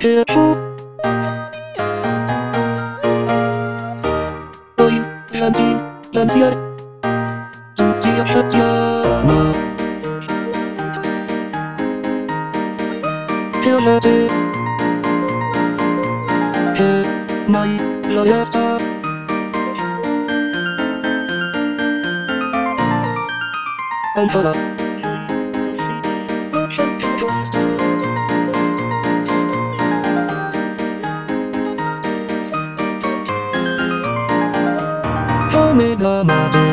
hecho. Hoy, Randy, Lancier. Dia Shadiyama. Helade. He, mai, la jazda. Ancora. Come da mare.